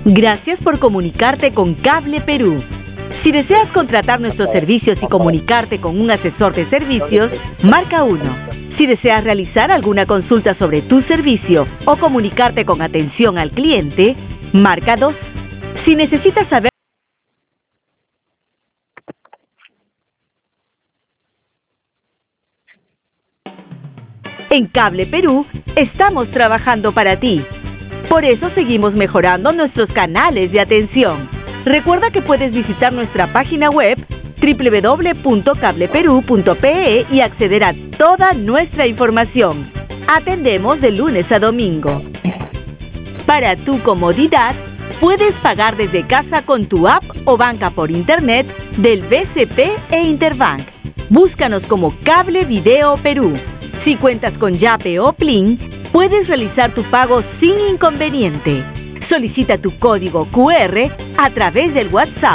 Gracias por comunicarte con Cable Perú. Si deseas contratar nuestros servicios y comunicarte con un asesor de servicios, marca 1. Si deseas realizar alguna consulta sobre tu servicio o comunicarte con atención al cliente, marca 2. Si necesitas saber en Cable Perú, estamos trabajando para ti. Por eso seguimos mejorando nuestros canales de atención. Recuerda que puedes visitar nuestra página web www.cableperu.pe y acceder a toda nuestra información. Atendemos de lunes a domingo. Para tu comodidad, puedes pagar desde casa con tu app o banca por internet del BCP e Interbank. Búscanos como Cable Video Perú. Si cuentas con Yape o Plin, puedes realizar tu pago sin inconveniente. Solicita tu código QR a través del WhatsApp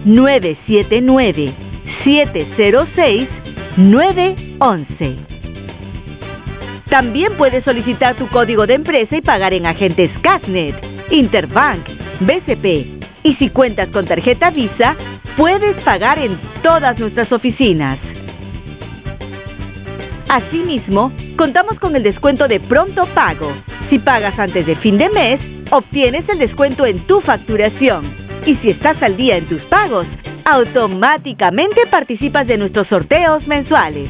979-706-911. También puedes solicitar tu código de empresa y pagar en agentes Casnet, Interbank, BCP. Y si cuentas con tarjeta Visa, puedes pagar en todas nuestras oficinas. Asimismo, contamos con el descuento de pronto pago. Si pagas antes de fin de mes, obtienes el descuento en tu facturación. Y si estás al día en tus pagos, automáticamente participas de nuestros sorteos mensuales.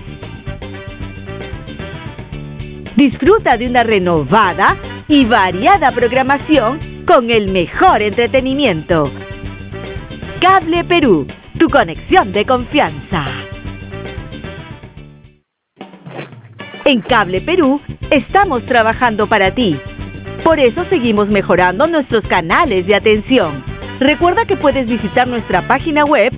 Disfruta de una renovada y variada programación con el mejor entretenimiento. Cable Perú, tu conexión de confianza. En Cable Perú, estamos trabajando para ti. Por eso seguimos mejorando nuestros canales de atención. Recuerda que puedes visitar nuestra página web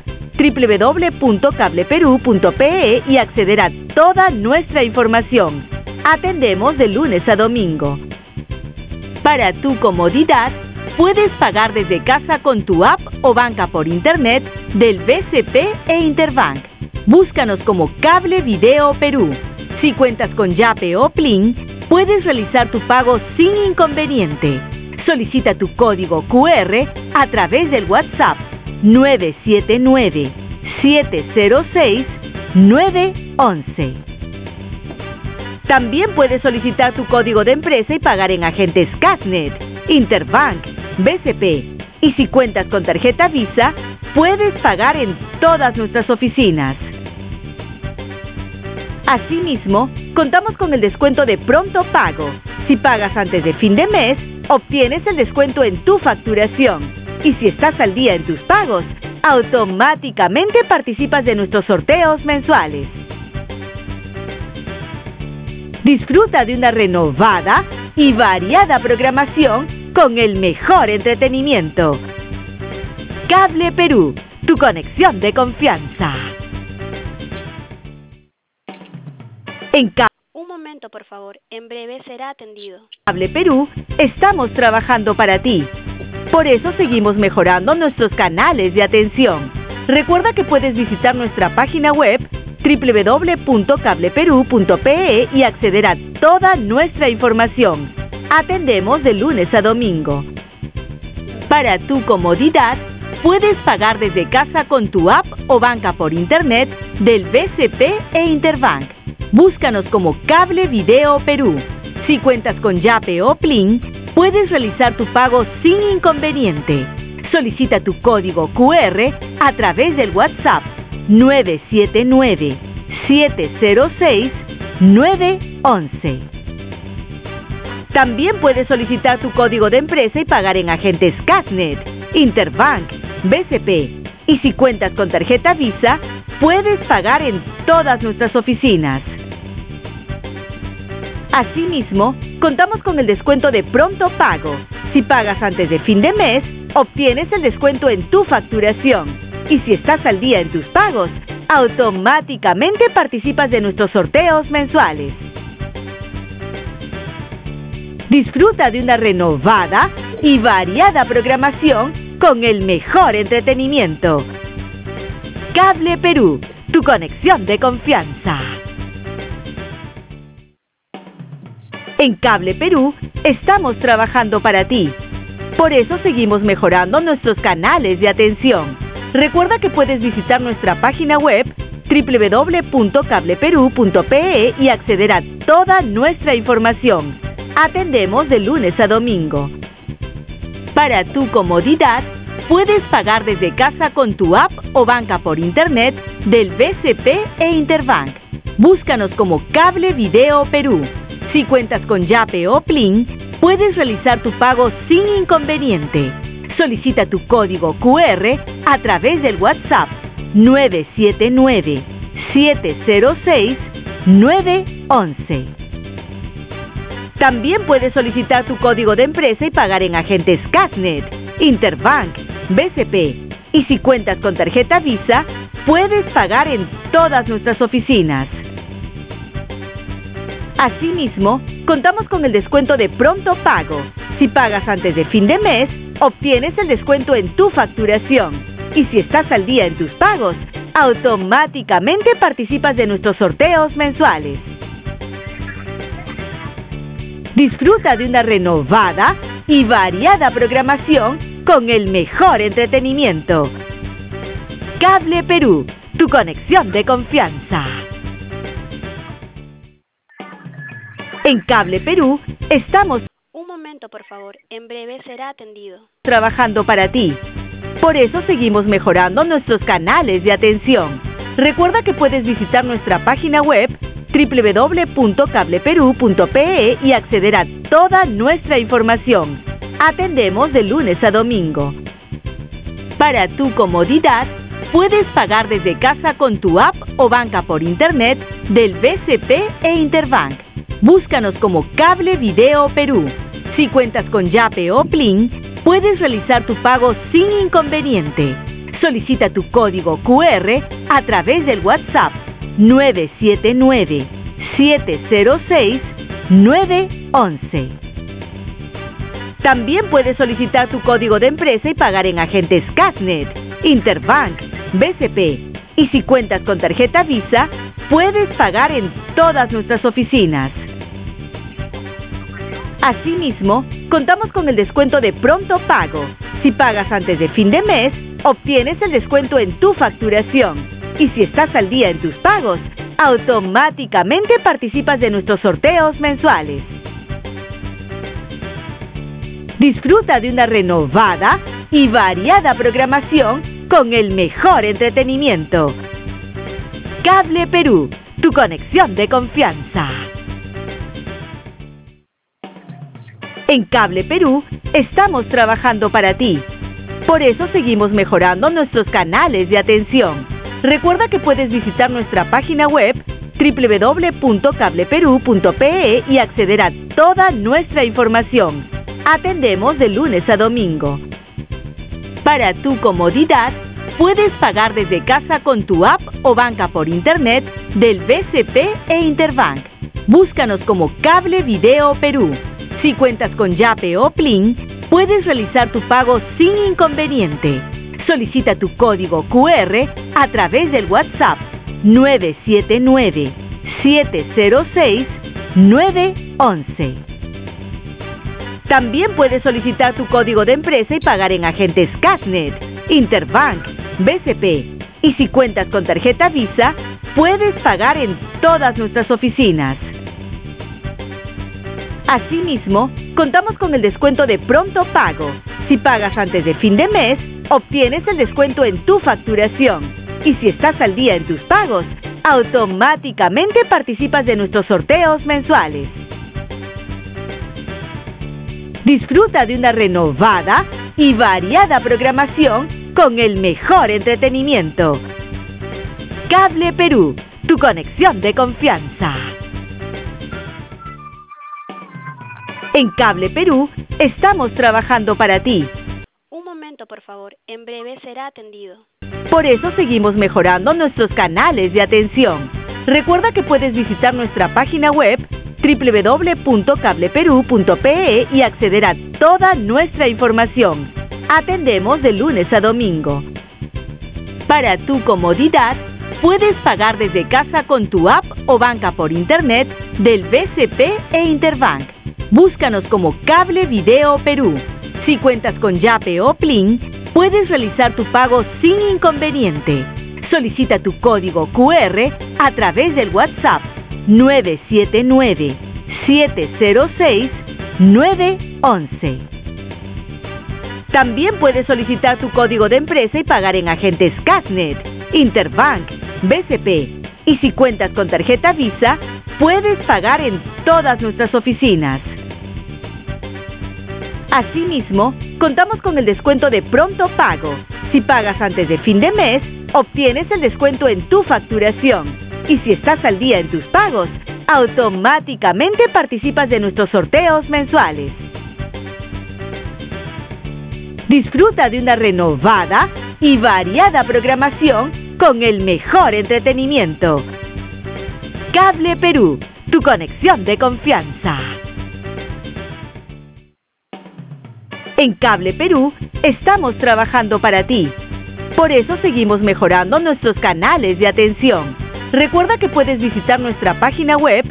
www.cableperu.pe y acceder a toda nuestra información. Atendemos de lunes a domingo. Para tu comodidad, puedes pagar desde casa con tu app o banca por internet del BCP e Interbank. Búscanos como Cable Video Perú. Si cuentas con Yape o Plin, puedes realizar tu pago sin inconveniente. Solicita tu código QR a través del WhatsApp 979-706-911. También puedes solicitar tu código de empresa y pagar en agentes Casnet, Interbank, BCP. Y si cuentas con tarjeta Visa, puedes pagar en todas nuestras oficinas. Asimismo, contamos con el descuento de pronto pago. Si pagas antes de fin de mes, obtienes el descuento en tu facturación. Y si estás al día en tus pagos, automáticamente participas de nuestros sorteos mensuales. Disfruta de una renovada y variada programación con el mejor entretenimiento. Cable Perú, tu conexión de confianza. Un momento, por favor. En breve será atendido. Cable Perú, estamos trabajando para ti. Por eso seguimos mejorando nuestros canales de atención. Recuerda que puedes visitar nuestra página web www.cableperu.pe y acceder a toda nuestra información. Atendemos de lunes a domingo. Para tu comodidad, puedes pagar desde casa con tu app o banca por internet del BCP e Interbank. Búscanos como Cable Video Perú. Si cuentas con Yape o Plin, puedes realizar tu pago sin inconveniente. Solicita tu código QR a través del WhatsApp 979-706-911. También puedes solicitar tu código de empresa y pagar en agentes Casnet, Interbank, BCP. Y si cuentas con tarjeta Visa, puedes pagar en todas nuestras oficinas. Asimismo, contamos con el descuento de pronto pago. Si pagas antes de fin de mes, obtienes el descuento en tu facturación. Y si estás al día en tus pagos, automáticamente participas de nuestros sorteos mensuales. Disfruta de una renovada y variada programación con el mejor entretenimiento. Cable Perú, tu conexión de confianza. En Cable Perú, estamos trabajando para ti. Por eso seguimos mejorando nuestros canales de atención. Recuerda que puedes visitar nuestra página web www.cableperú.pe y acceder a toda nuestra información. Atendemos de lunes a domingo. Para tu comodidad, puedes pagar desde casa con tu app o banca por internet del BCP e Interbank. Búscanos como Cable Video Perú. Si cuentas con Yape o Plin, puedes realizar tu pago sin inconveniente. Solicita tu código QR a través del WhatsApp 979-706-911. También puedes solicitar tu código de empresa y pagar en agentes Casnet, Interbank, BCP. Y si cuentas con tarjeta Visa, puedes pagar en todas nuestras oficinas. Asimismo, contamos con el descuento de pronto pago. Si pagas antes de fin de mes, obtienes el descuento en tu facturación. Y si estás al día en tus pagos, automáticamente participas de nuestros sorteos mensuales. Disfruta de una renovada y variada programación con el mejor entretenimiento. Cable Perú, tu conexión de confianza. En Cable Perú estamos Un momento, por favor. En breve será atendido. trabajando para ti. Por eso seguimos mejorando nuestros canales de atención. Recuerda que puedes visitar nuestra página web www.cableperú.pe y acceder a toda nuestra información. Atendemos de lunes a domingo. Para tu comodidad, puedes pagar desde casa con tu app o banca por internet del BCP e Interbank. Búscanos como Cable Video Perú. Si cuentas con Yape o Plin, puedes realizar tu pago sin inconveniente. Solicita tu código QR a través del WhatsApp 979-706-911. También puedes solicitar tu código de empresa y pagar en agentes Casnet, Interbank, BCP. Y si cuentas con tarjeta Visa, puedes pagar en todas nuestras oficinas. Asimismo, contamos con el descuento de pronto pago. Si pagas antes de fin de mes, obtienes el descuento en tu facturación. Y si estás al día en tus pagos, automáticamente participas de nuestros sorteos mensuales. Disfruta de una renovada y variada programación con el mejor entretenimiento. Cable Perú, tu conexión de confianza. En Cable Perú estamos trabajando para ti. Por eso seguimos mejorando nuestros canales de atención. Recuerda que puedes visitar nuestra página web www.cableperú.pe y acceder a toda nuestra información. Atendemos de lunes a domingo. Para tu comodidad, puedes pagar desde casa con tu app o banca por internet del BCP e Interbank. Búscanos como Cable Video Perú. Si cuentas con Yape o Plin, puedes realizar tu pago sin inconveniente. Solicita tu código QR a través del WhatsApp 979-706-911. También puedes solicitar tu código de empresa y pagar en agentes Casnet, Interbank, BCP. Y si cuentas con tarjeta Visa, puedes pagar en todas nuestras oficinas. Asimismo, contamos con el descuento de pronto pago. Si pagas antes de fin de mes, obtienes el descuento en tu facturación. Y si estás al día en tus pagos, automáticamente participas de nuestros sorteos mensuales. Disfruta de una renovada y variada programación con el mejor entretenimiento. Cable Perú, tu conexión de confianza. En Cable Perú estamos trabajando para ti. Un momento, por favor. En breve será atendido. Por eso seguimos mejorando nuestros canales de atención. Recuerda que puedes visitar nuestra página web www.cableperú.pe y acceder a toda nuestra información. Atendemos de lunes a domingo. Para tu comodidad, puedes pagar desde casa con tu app o banca por internet del BCP e Interbank. Búscanos como Cable Video Perú. Si cuentas con Yape o Plin, puedes realizar tu pago sin inconveniente. Solicita tu código QR a través del WhatsApp 979-706-911. También puedes solicitar tu código de empresa y pagar en agentes Cashnet, Interbank, BCP. Y si cuentas con tarjeta Visa, puedes pagar en todas nuestras oficinas. Asimismo, contamos con el descuento de pronto pago. Si pagas antes de fin de mes, obtienes el descuento en tu facturación. Y si estás al día en tus pagos, automáticamente participas de nuestros sorteos mensuales. Disfruta de una renovada y variada programación con el mejor entretenimiento. Cable Perú, tu conexión de confianza. En Cable Perú estamos trabajando para ti. Por eso seguimos mejorando nuestros canales de atención. Recuerda que puedes visitar nuestra página web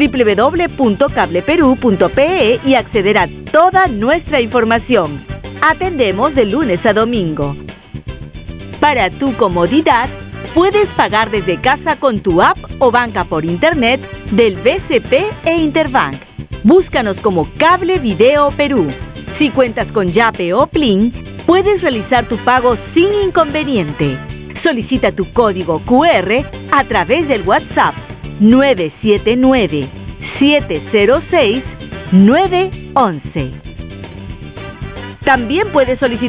www.cableperú.pe y acceder a toda nuestra información. Atendemos de lunes a domingo. Para tu comodidad, puedes pagar desde casa con tu app o banca por internet del BCP e Interbank. Búscanos como Cable Video Perú. Si cuentas con Yape o Plin, puedes realizar tu pago sin inconveniente. Solicita tu código QR a través del WhatsApp 979-706-911. También puedes solicitar